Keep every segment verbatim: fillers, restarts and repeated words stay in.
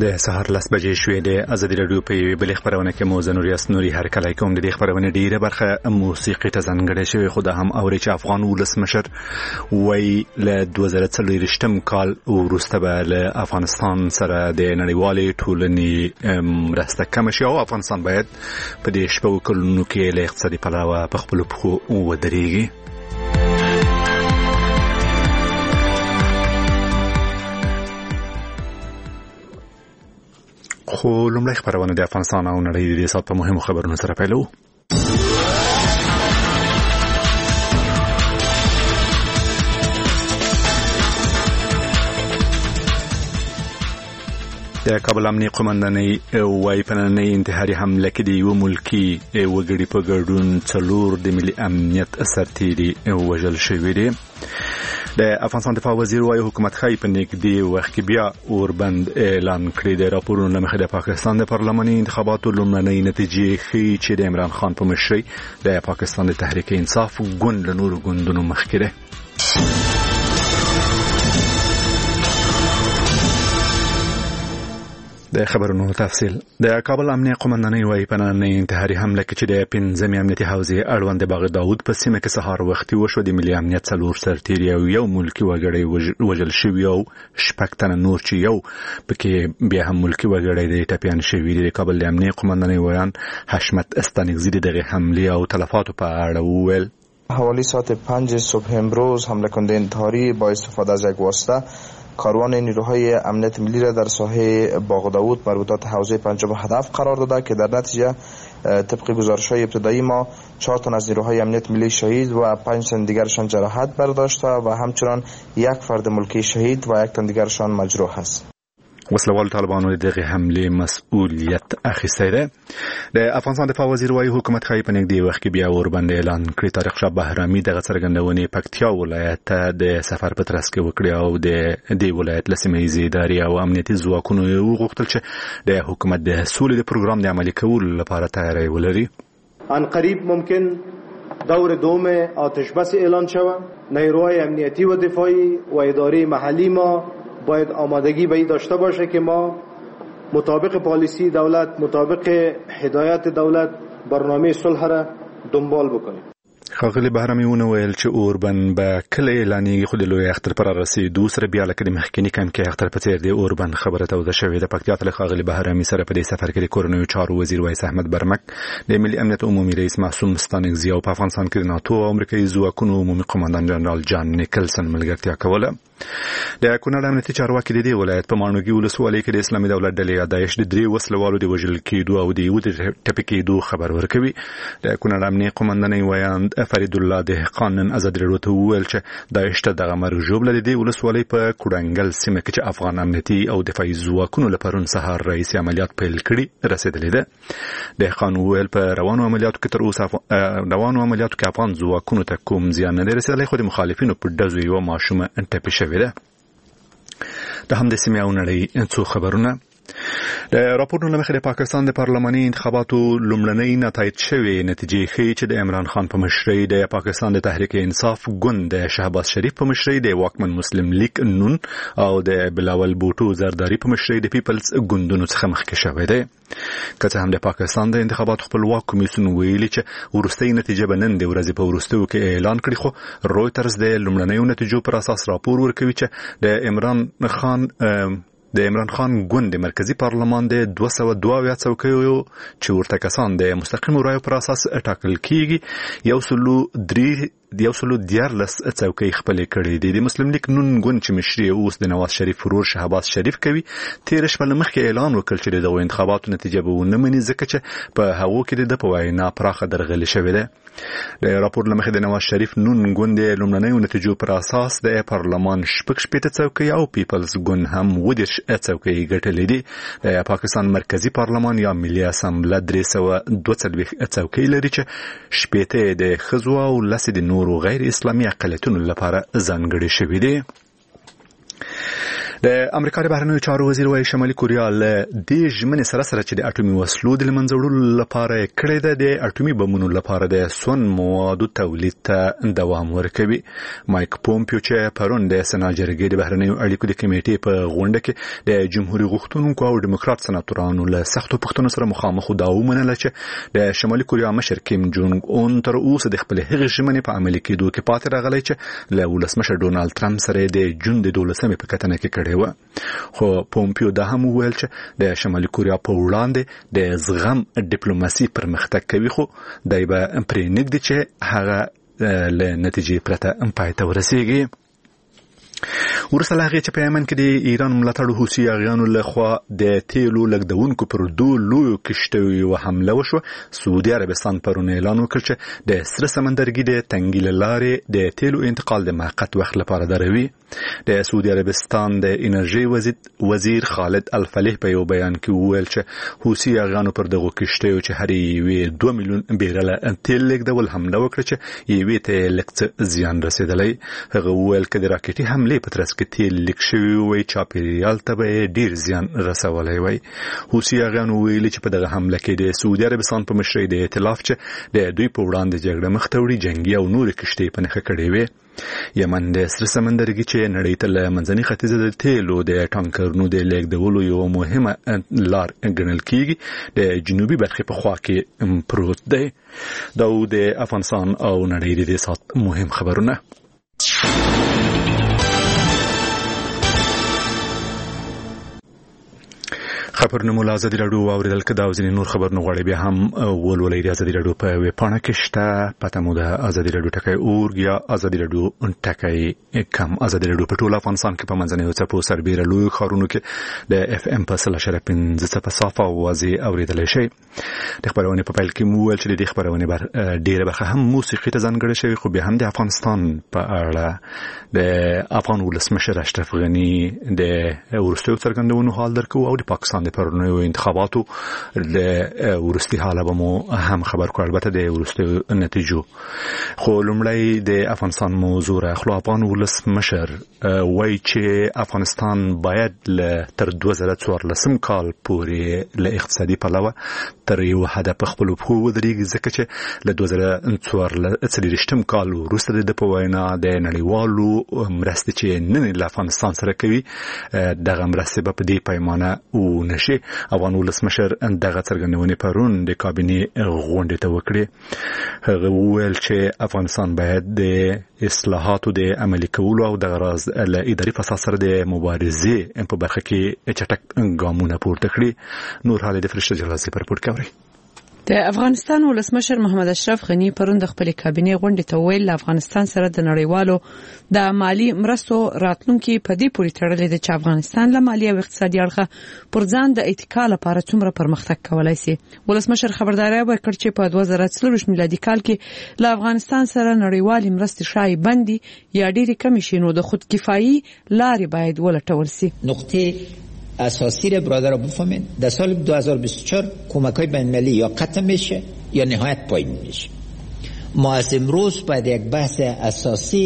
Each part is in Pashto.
د سهار لس بجې شوې د ازادي راډیو په یوې بلې خپرونه کې مو زه نوریاس نوري هرکلی کوم. د دې خپرونې ډېره برخه موسیقي ته ځانګړې شوې، خو دا هم اوري چې افغان ولسمشر وایي له دوه زره څلوېښتم کال وروسته به له افغانستان سره د نړیوالې ټولنې مرسته کمه شي او افغانستان باید په دې شپږو کلونو کې له اقتصادي پلوه په خپلو پښو ودرېږي. خو لومړی خبرونه د افغانستان او نړۍ د سات په مهمو خبرونو سره پیلو. د کابل امنیه قومندانۍ وايي په نننۍ انتحاري حمله کې د یوه ملکي وګړي په ګډون څلور د ملي امنیت سرتیري وژل شوي دي. د افغانستان دفاع وزیر وايي حکومت ښایي په نږدې وخت کې بیا اوربند اعلان کړي. د راپورونو له مخې د پاکستان د پارلماني انتخاباتو لومړنۍ نتیجې ښیي چې د عمران خان په مشرۍ د پاکستان د تحریک انصاف ګوند له نورو ګوندونو مخکې دی. د خبرونو تفصیل. د کابل امنیه قومندانۍ وايي په نننۍ انتحاري حمله کې چې د پنځمې امنیتي حوزې اړوند د باغ داود په سیمه کې سهار وختي وشو، د ملي امنیت څلور سرتیري او یو ملکي وګړی وژل شوي او شپږ تنه نور چې یو پکې بیا هم ملکي وګړی دی ټپیان شوي دي. د کابل د امنیه قومندانۍ ویان حشمت استانکزی د دغه حمله او تلفاتو په اړه وویل. حوالی ساعت پنج صبح امروز حمله کننده انتحاری با استفاده از یک واسطه کاروان نیروهای امنیت ملی را در ساحه باغ داود مربوطات حوزه پنجم هدف قرار داده که در نتیجه طبق گزارش‌های ابتدایی ما چهار تن از نیروهای امنیت ملی شهید و پنج تن دیگرشان جراحت برداشته و همچنان یک فرد ملکی شهید و یک تن دیگرشان مجروح است. وسلوال طالبانو دغه حمله مسؤلیت اخیسته ده. د افغانستان دفاع وزیر وايي حکومت ښایي په نږدې وخت کې بیا اوربند اعلان کړي. طارق شاه بهرامي دغه څرګندونې پکتیا ولایت ته د سفر په ترڅ کې وکړي او د دې ولایت له سیمه ییزې ادارې او امنیتي ځواکونو وغوښتل چې د حکومت د سولې د پروګرام د عملي کولو لپاره تیاری ولري. ان قریب ممکن دور دوم آتش بس اعلان شود. نیروهای امنیتی و دفاعی و اداره محلی ما باید آمادگی به این داشته باشه که ما مطابق پالیسی دولت، مطابق هدایت دولت برنامه صلح را دنبال بکنیم. ښاغلي بهرامي وویل چې اوربند به کله اعلانېږي، خو د لوی اختر پر رسېدو سره بیا لکه د مخکیني کم کې اختر په څېر د اوربند خبره توده شوې ده. پکتیا ته له ښاغلي بهرامي سره په دې سفر کې د کورنیو چارو وزیر وایس احمد برمک، د ملي امنیت عمومي رئیس معصوم ستانکزي او په افغانستان کې د ناتو او امریکایي ځواکونو عمومي قومندان جنرال جان نیکلسن ملګرتیا کوله. د کونړ امنیتي چارواکي د دې ولایت په ماڼوګي ولسوالۍ کې د اسلامي دولت ډلې یا داعش د درې وسلوالو د وژل کېدو او د یو د ټپي کېدو خبر ورکوي. د کونړ امنیه قومندانۍ ویاند فرید الله دهقان نن ازادي راډیو ته وویل چې داعش ته دغه مرګ ژوبله د دې ولسوالۍ په کوډنګل سیمه کې چې افغان امنیتي او دفاعي ځواکونو له پرون سهار رئیسي عملیات پیل کړي رسېدلې ده. دهقان وویل په روانو عملیاتو کې تر اوسه روانو عملیاتو کې افغان ځواکونو ته کوم زیان نه دی رسېدلی، خو د مخالفینو په ډزو یوه ماشومه ټپي شوې ده. د همدې سیمې او نړۍ څو خبرونه. د راپورونو له مخې د پاکستان د پارلماني انتخاباتو لومړنۍ نتایج شوې نتیجې ښیي چې د عمران خان په مشرۍ د پاکستان د تحریک انصاف ګوند د شهباز شریف په مشرۍ د واکمن مسلم لیگ نون او د بلاول بوټو زرداری په مشرۍ د پیپلز ګوندونو څخه مخکې شوی دی. که څه هم د پاکستان د انتخاباتو خپلواک کمیسیون ویلي چې وروستۍ نتیجه به نن د ورځې په وروستیو کې اعلان کړي، خو رویترز د لومړنیو نتیجو پر اساس راپور ورکوي چې د عمران خان د عمران خان ګوند د مرکزی پارلمان د دوه سوه دوه اویا څوکیو چې ورته کسان د مستقیمو رایو پر اساس ټاکل کیږي یو سلو درې یو سلو دیارلس څوکۍ خپلې کړې دي. د مسلم لیگ نون ګوند چې مشري اوس د نواز شریف ورور شهباز شریف کوي تېره شپه له مخکې اعلان وکړ چې دغه انتخاباتو نتیجه به ونه مني، ځکه چې په هغو کې د ده په وینا پراخه درغلي شوې ده. د راپور له مخې د نواز شریف نون ګوند د لومړنیو نتیجو پر اساس د پارلمان شپږ شپېته څوکۍ او پیپلز ګوند هم اووه دېرش څوکۍ ګټلې دي. د پاکستان مرکزی پارلمان یا ملي اسامبله درې سوه دوه څلوېښت څوکۍ لري چې شپېته د ښځو او لسې د نورو غیر اسلامي اقلیتونو لپاره ځانګړې شوې دي. د امریکا د بهرنیو چارو وزیر وايي شمالي کوریا له دې ژمنې سره سره چې د اټومي وسلو د منځ وړلو لپاره کړې ده د اټومي بمونو لپاره د سون موادو تولید ته دوام ورکوي. مایک پومپیو چې پرون د سنا جرګې د بهرنیو اړیکو د کمیټې په غونډه کې د جمهوریت غوښتونکو او دیموکرات سناتورانو له سختو پوښتنو سره مخامخ دا ومنله چې د شمالي کوریا مشر کیم جونګ اون تر اوسه د خپل هغې ژمنې په عملي کېدو کې پاتې راغلی چې له ولسمشر ډونالد ټرمپ سره د جون د دولسمې په کتنه کې کړې وه. خو پومپیو دا هم وویل چې د شمالي کوریا په وړاندې د زغم ډیپلوماسي پرمختګ کوي، خو دی به پرې نږدې چې هغه له نتیجې پرته پای ته ورسیږي. ورسره هغه چې په یمن کې د ایران ملاتړ حوثي اغیانو لخوا د تیلو لګدونکو پر دوه لویو کشتیو یو حمله وشوه. سعودي عربستان پرون اعلان وکړ چې د سره سمندرګي د تنګي له لارې د تیلو انتقال د موقت وخت لپاره دروي. د سعودي عربستان د انرژي وزیر خالد الفلیح په یو بیان کې وویل چې حوثي اغیانو پر دغه کشتیو چې هر یوې دوه میلیون بیرله تیل لګدول حمله وکړه چې یوې ته لږ زیان رسیدلی. هغه وویل چې د راکټي حمله په ترڅ کې تیل لیک شوی وي چاپیریال ته به ډیر زیان رسولی وي. حوثي اغیانو ویلي چې په دغه حمله کې د سعودي عربستان په مشرۍ د ائتلاف چې د دوی په وړاندې جګړه مخ ته وړي جنګي او نورې کشتۍ په نښه کړې وې. یمن د سره سمندرګي چې نړۍ ته له منځني ختیځه د تیلو د ټانکرونو د لیږدولو یو مهمه لار ګڼل کیږي د جنوبي برخې په خوا کې پروت دی. دا د افغانستان او نړۍ د سات مهم خبرونه. خبرونه مو ازادي راډیو اوریدل کدا او ځینې نور خبرونه غواړي بیا هم ولولئ د ازادي راډیو په ویب پاڼه کې شته. پته مو د ازادي راډیو ټکی اورګ یا ازادي راډیو ټکی کم. ازادي راډیو په ټول افغانستان کې په منځنیو څپو سربېره لوی ښارونو کې د اف ام په سل اشاریه پنځه څپه صافه اوازې اورېدلی شئ. د خپرونې په پیل کې مو وویل چې د دې خپرونې ډېره برخه هم موسیقي ته ځانګړې شوې، خو بیا هم د افغانستان په اړه د افغان ولسمشر اشرف غني د وروستیو څرګندونو حال درکوو او د پاکستان د پرونیو انتخاباتو د وروستي حاله به مو هم خبر کړو، البته د وروستیو نتیجو. خو لومړی د افغانستان موضوع راخلو. افغان ولسمشر وایي چې افغانستان باید له تر دوه زره څوارلسم کال پورې له اقتصادي پلوه تر یو حده په خپلو پښو ودرېږي، ځکه چې له دوه زره څلېرویشتم کال وروسته د ده په وینا د نړیوالو مرستې چې نن له افغانستان سره کوي دغه مرستې به په دې پیمانه ونه شي. افغان ولسمشر دغه څرګندونې پرون د کابینې غونډې ته وکړې. هغه وویل چې افغانستان باید د اصلاحاتو د عملي کولو او دغه راز له اداري فساد سره د مبارزې په برخه کې چټک ګامونه پورته کړي. نور حال د فرشته جلاسي پر پورت کوي. د افغانستان ولسمشر محمد اشرف غني پرون د خپل کابینې غونډې ته ویل افغانستان سره د نړیوالو د مالی مرستو راتلونکي په دې پورې تړلې ده چې افغانستان له مالی او اقتصادي اړخه پر ځان د اتکا لپاره څومره پرمختګ کولای شي. ولسمشر خبرداري ورکړه چې په دوه زره څلوېښت میلادي کال کې له افغانستان سره نړیوالې مرستې شای بندي یا ډېری کمې شي، نو د خود کفایي لارې باید ولټول شي. نقطه اساسی را برادر را بفهمین در سال دو هزار و بیست و چهار کمک های بین المللی یا قطع میشه یا نهایت پایین میشه. ما از امروز باید یک بحث اساسی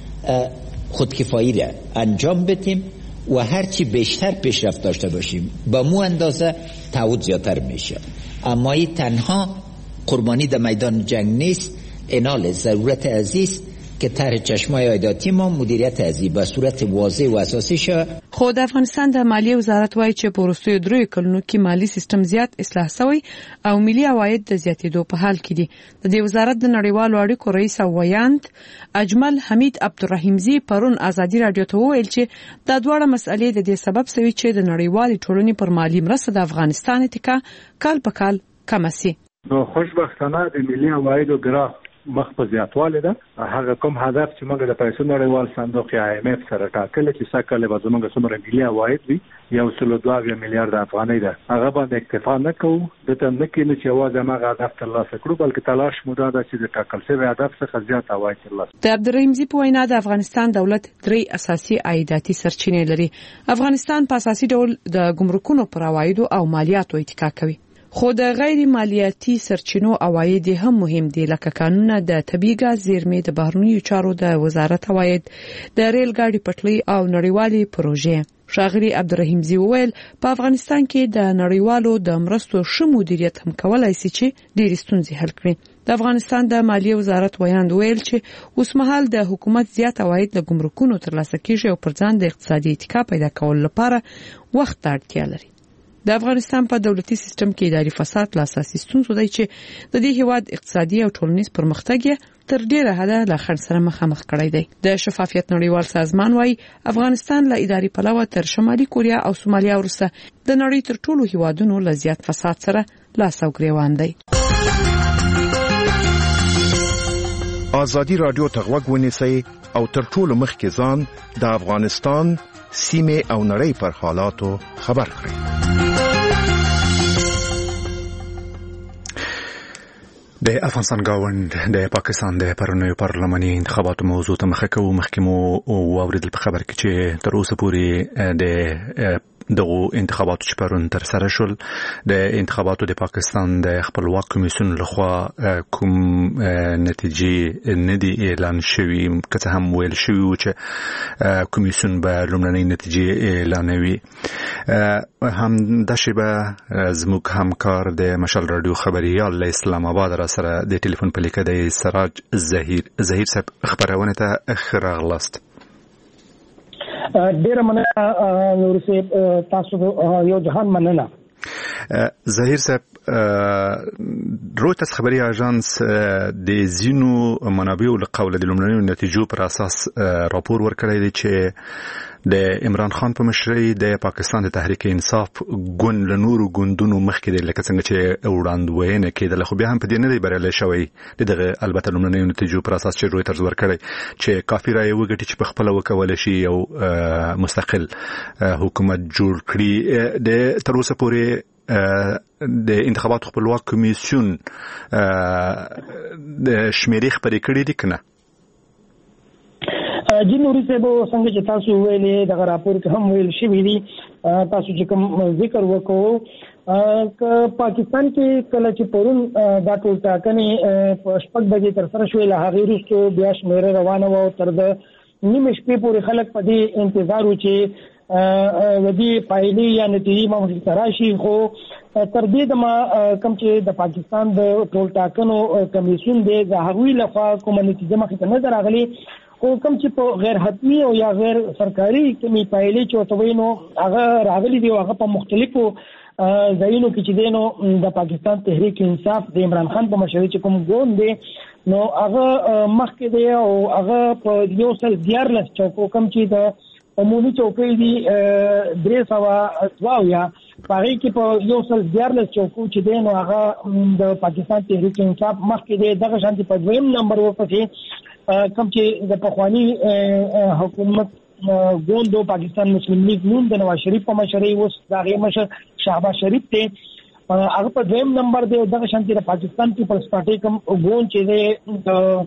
خودکفایی را انجام بدیم و هرچی بیشتر پیشرفت داشته باشیم با مو اندازه تعهد زیادتر میشه. اما این تنها قربانی در میدان جنگ نیست، انال ضرورت عزیز که طرح چشمای عایداتی ما مدیریت ازی به صورت واضح و اساسی شوه. خو د افغانستان د مالیې وزارت وایي چې په وروستیو دریو کلونو کې مالی سیستم زیات اصلاح شوی او ملي عواید د زیاتېدو په حال کې دي. د دې وزارت د نړیوالو اړیکو رئیس او ویاند اجمل حمید عبدالرحیمزی پرون ازادي رادیو ته وویل چې دا دواړه مسئلې د دې سبب شوي چې د نړیوالې ټولنې پر مالی مرسته د افغانستان اتکا کال په کال کمه سي. نو خوشبختانه د ملي عوایدو ګراف مخ په زیاتوالی ده. هغه کوم هدف چې موږ د پیسو نړیوال صندوق یا آی ایم اف سره ټاکل چې سکهله به زموږ څومره ملي عواید وي یو سل دوه اویا میلیارډ افغانۍ ده، هغه باندې اکتفا نه کوو. دته نه کېنو چې یوازې هماغه هدف ترلاسه کړو، بلکې تلاش مو دا ده چې د ټاکل شوي هدف څخه زیات عواید ترلاسه. د عبدالرحیمزي په وینا د افغانستان دولت درې اساسي عایداتي سرچینې لري. افغانستان په اساسي ډول د ګمرکونو پر عوایدو او مالیاتو اتکا کوي، خو د غیر مالیاتي سرچینو عواید هم مهم دي، لکه قانونونه د طبیعي ګاز زیرمې، د بهرنیو چارو د وزارت عواید، د ریل ګاډي پټلۍ او نړیوالې پروژې. ښاغلي عبدالرحیم زی وویل په افغانستان کې د نړیوالو د مرستو ښه مدیریت هم کولای شي چې ډېرې ستونزې حل کړي. د افغانستان د مالیې وزارت ویاند ویل چې اوسمهال د حکومت زیات عواید له ګمرکونو ترلاسه کیږي او پر ځان د اقتصادي اتکا پیدا کولو لپاره وخت ته اړتیا لري. د افغانستان په دولتي سیستم کې اداري فساد لا اساسي ستونزه دی چې د دې هیواد اقتصادي او ټولنیز پرمختګ تر ډیره حده له خنډ سره مخامخ کړی دی. د شفافیت نړیوال سازمان وايي افغانستان له اداري پلوه تر شمالي کوریا او سومالیا وروسته د نړۍ تر ټولو هیوادونو له زیات فساد سره لاس او ګریوان دی. ازادي رادیو ته غوږ ونیسئ او تر ټولو مخکې ځان د افغانستان سیمه او نړۍ پر حالاتو خبر کړئ. د افغانستان گاوند د پاکستان د پرونیو پارلماني انتخاباتو موضوع ته مخه کوو. مخکې مو واوریدل په خبر کې چې تر اوسه پورې د دغه انتخاباتو چې پرون تر سره شول د انتخاباتو د پاکستان د خپلواک کمیسیون لخوا کوم نتیجې نه دي اعلان شوي، که هم ویل شوي و چې کمیسیون به لومړنۍ نتیجې اعلانوي. هم د شیبه زموږ همکار د مشال رادیو خبريال له اسلام آباد را سره د ټلیفون په لیکه د سراج زهیر زهیر صاحب خبرونه ته خراغلاست. ډیر مننه نور صاحب، تاسو یو جهان مننه. زهیر صاحب، رویترز خبري اژانس د زینو منابعو له قوله د لومړنیو نتیجو پر اساس راپور ورکړی دی چې د عمران خان په مشرۍ د پاکستان د تحریک انصاف ګوند له نورو ګوندونو مخکې دی، لکه څنګه چې وړاندوینه کېدله، خو بیا هم په دې نه دی بریالی شوی دغه البته لومړنیو نتیجو پر اساس چې رویترز ورکړی چې کافي رایې وګټي چې په خپله وکولی شي یو مستقل حکومت جوړ کړي. د تر اوسه پورې د انتخاباتو خپلواک کمیسیون د شمیرې خبرې کړې دي کنه؟ جی نوري صاحب، څنګه چې تاسو ویلې د راپور کې هم ویل شوی دی، تاسو چې کوم ذکر وکړو ک پاکستان کې کله چې پرون دا ټول ټاکنې په شپږ بجې تر سره شوې، له هغې وروسته بیا شمیره روانه وه او تر د نیمې شپې پورې خلک په دې انتظار و چې د دې پایلې یا نتیجې به مخې ته راشي. خو تر دې دمه کوم چې د پاکستان د ټول ټاکنو کمیسیون دی د هغوی لخوا کومه نتیجه مخې ته نه ده راغلې، خو کوم چې په غیر حتمي او یا غیر سرکاري کومې پایلې چې ورته وایي نو هغه راغلي دي او هغه په مختلفو ځایونو کې چې دی نو د پاکستان تحریک انصاف د عمران خان په مشرۍ چې کوم ګوند دی نو هغه مخکې دی او هغه په یو سل دیارلس چوکو کوم چې د عمومي چوکۍ دي درې سوه دوه اویا په هغې کې په یو سل دیارلس چوکو چې دی نو هغه د پاکستان تحریک انصاف مخکې دی. دغه شانتې په دویم نمبر ورپسې کوم چې د پخواني حکومت ګوند پاکستان مسلم لیگ نون د نواز شریف په مشرۍ اوس د هغې مشر شهباز شریف دی، هغه په دویم نمبر دی. دغه شانتې د پاکستان پیپلز پارټۍ کوم ګوند چې دی د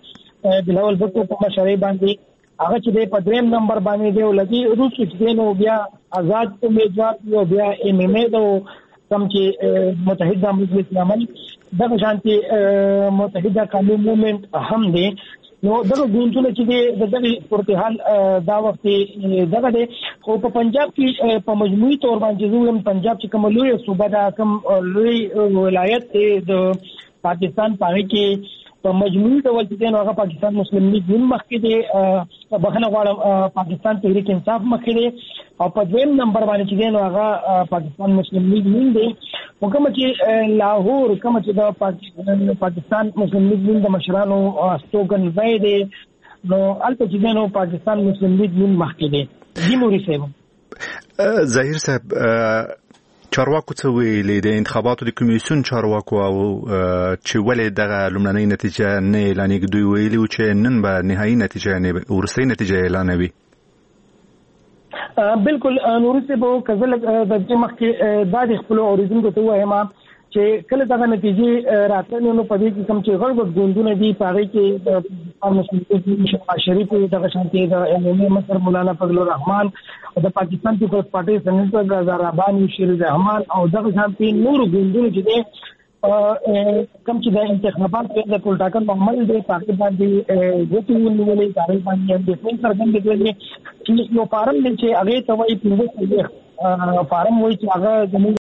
بلاول بھټو په مشرۍ باندې هغه چې دی په دریم نمبر باندې دی او لدې وروسته چې دی نو بیا آزاد امیدوار دی او بیا ایم ایم اے د کوم چې متحده مجلس العمل دغه شانتې متحده قومي موومنټ هم دی. نو دغه ګوندونه چې دی د دغه صورتحال دا وخت دغه دی. خو په پنجاب کې په مجموعي طور باندې زویم پنجاب چې کوم لوی صوبه ده، کوم لوی ولایت دی د پاکستان په هغې کې په مجموعي ډول چې دی نو هغه پاکستان مسلم لیگ نون مخکې دی، بخښنه غواړم پاکستان تحریک انصاف مخکې دی، او په دویم نمبر باندې چې دی نو هغه پاکستان مسلم لیگ نون دی. خو کومه چې لاهور کومه چې د پاکستان مسلم لیگ نون د مشرانو استوګنځی دی نو هلته چې دی نو پاکستان مسلم لیگ نون مخکې دی. جی نوري صاحب. ظاهر صاحب، چارواکو څه ویلي د انتخاباتو د کمیسیون چارواکو او چې ولې دغه لومړنۍ نتیجه نه اعلانېږي؟ دوی ویلي و چې نن به نهایي نتیجه یعنې وروستۍ نتیجه اعلانوي. بالکل نوري صاحب، که زه لږ د دې مخکې دا د خپلو اورېدونکو ته ووایم چې کله دغه نتیجې راتللې نو په دې کې کوم چې غړ غړ ګوندونه دي په هغې کې د مسلم لیگ شهباز شریف دغه شانتې د ایم ایم اے مشر مولانا فضل الرحمان او د پاکستان پیپلز پارټۍ سېنیټر رضا رحماني شیر رحمان او دغه شانتې نورو ګوندونو چې دی کم چې د انتخابات د ټولټاکن عمل د پاکستان باندې غوټي ونیولې کاري باندې د ټول څرګند دي چې یو فارم چې هغه ته وایي په فارم وایي چې هغه